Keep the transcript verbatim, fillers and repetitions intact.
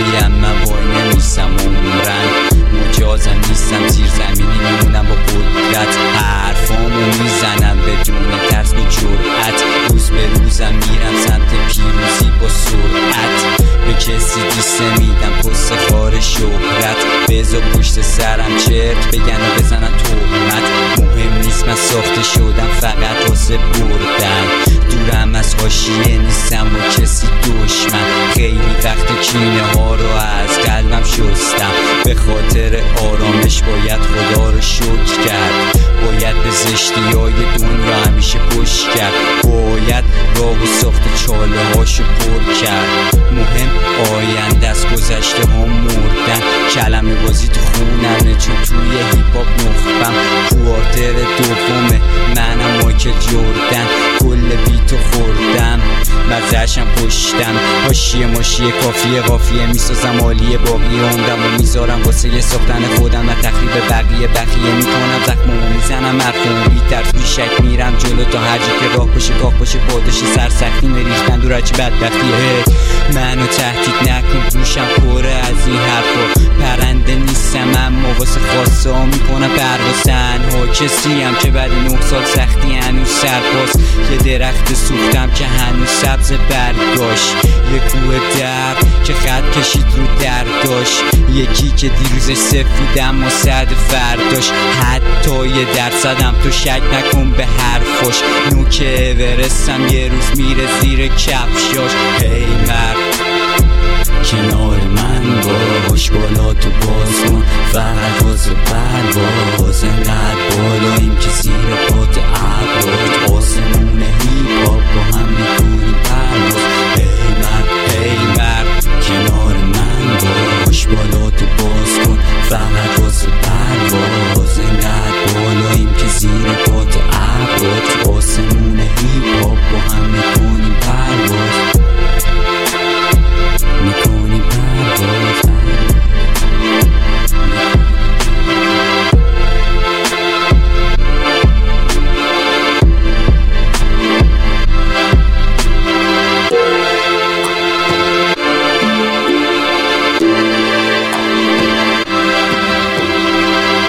بگویم من وای نمیستم عمرن مجازم نیستم زیر زمینی میمونم با قدرت حرفامو میزنم بدون ترس و جرأت روز به روزم میرم سمت پیروزی با سرعت به کسی دیست میدم پس خار شهرت بذار پشت سرم چرت بگن و بزنن تهمت مهم نیست من ساخته شدم فقط واسه بردن دورم از حاشیه نیستم و کسی دشمن خیلی وقت کینه ها رو از قلبم شستم به خاطر آرامش باید خدا رو شکر کرد باید به زشتی های دنیا همیشه پشت کرد باید راه و ساخت چاله هاشو پر کرد مهم آینده از گذشته ها مردن کلمه بازی تو خونمه چون توی هیپ هاپ نخبم کوارتر دومه منم مایکل جردن کل بیتو خوردم مزهشم پشتم حاشیه ماشیه کافیه قافیه میسازم عالیه باقی عمرم و میذارم واسه یه ساختن خودم و تخریب بقیه بخیه میکنم زخممو میزنم مرخوم بی ترس بی شک میرم جلو تا هر جا که راه باشه گاه باشه پاداش سرسختی مریختن دور هرچی بدبختیه منو تهدید نکن گوشم پره از این حرفا پرنده نیستم اما واسه خواسته ها میکنم پرواز تنها کسی هم که بعد نه سال سختی هنوز سرپاس یه درخت سوختم که هنوز سبز برگاش یه کوه در که خط کشید رو درداش یکی که دیروز سفیدم و صد فرداش حتی یه درصدم تو شک نکن به حرفاش نوکه اورستم یه روز میره زیر کفشاش هی مرد کنار من باش بالا تو باز کن فقط واسه پرواز انقدر بالاییم که زیر پات ابرات آسمون هیپ هاپ با هم میکنیم پرواز